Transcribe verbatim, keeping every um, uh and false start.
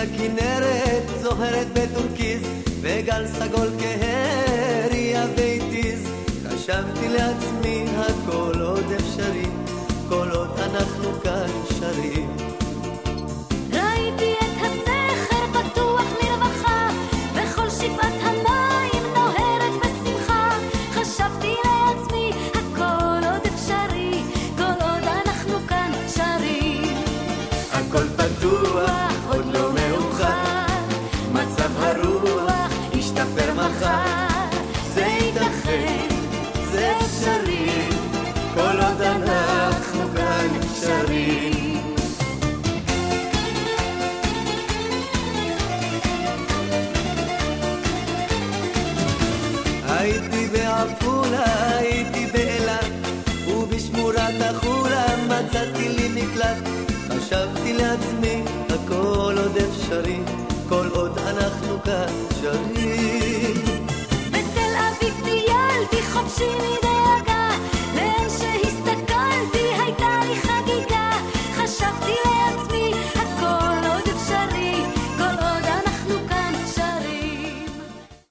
הכנרת זוהרת בטורקיז וגל סגול כהריה ביתיז. חשבתי לעצמי הכל עוד אפשרי כל עוד אנחנו כאן שרים. ראיתי את הסכר פתוח לרווחה וכל שפעת המים נוהרת בשמחה. חשבתי לעצמי הכל עוד אפשרי כל עוד אנחנו כאן שרים. הכל פתוח עוד לא מאוחר מצב הרוח ישתפר מחר. זה ייתכן זה אפשרי כל עוד אנחנו כאן שרים. הייתי בעפולה, הייתי באילת ובשמורת החולה מצאתי לי מקלט. חשבתי לעצמי הכל עוד אפשרי כל עוד אנחנו כאן שרים.